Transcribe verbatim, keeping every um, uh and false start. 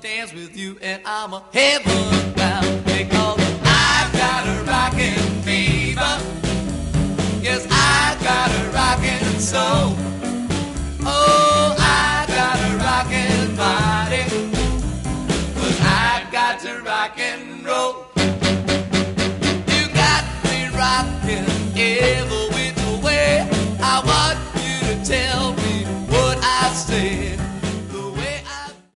dance with you, and I'm a heaven bound because I've got a rockin' fever. Yes, I've got a rockin' soul. Oh, I got a rockin' body, but I've got to rock and roll. You got me rockin' every